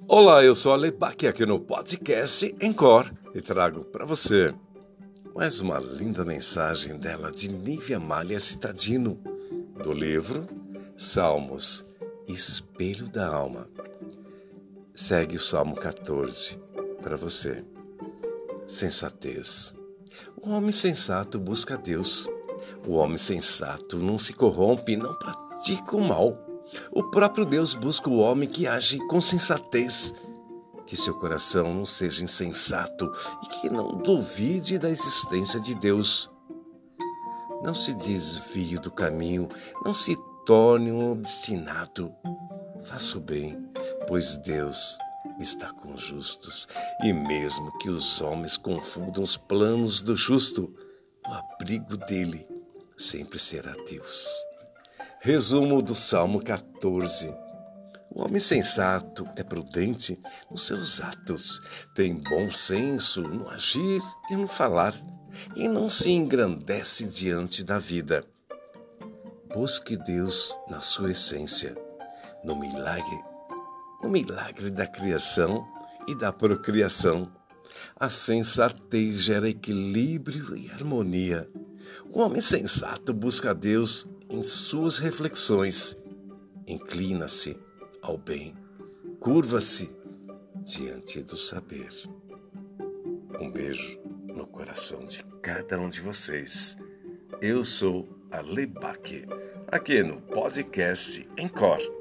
Olá, eu sou a Lebac aqui no podcast Encore e trago para você mais uma linda mensagem dela de Nívia Malha Citadino, do livro Salmos, Espelho da Alma. Segue o Salmo 14 para você. Sensatez. O homem sensato busca a Deus. O homem sensato não se corrompe, não pratica o mal. O próprio Deus busca o homem que age com sensatez. Que seu coração não seja insensato e que não duvide da existência de Deus. Não se desvie do caminho, não se torne um obstinado. Faça o bem, pois Deus está com os justos. E mesmo que os homens confundam os planos do justo, o abrigo dele sempre será Deus. Resumo do Salmo 14. O homem sensato é prudente nos seus atos, tem bom senso no agir e no falar, e não se engrandece diante da vida. Busque Deus na sua essência, no milagre da criação e da procriação. A sensatez gera equilíbrio e harmonia. O homem sensato busca Deus em suas reflexões. Inclina-se ao bem, curva-se diante do saber. Um beijo no coração de cada um de vocês. Eu sou a Lebac, aqui no podcast Encore.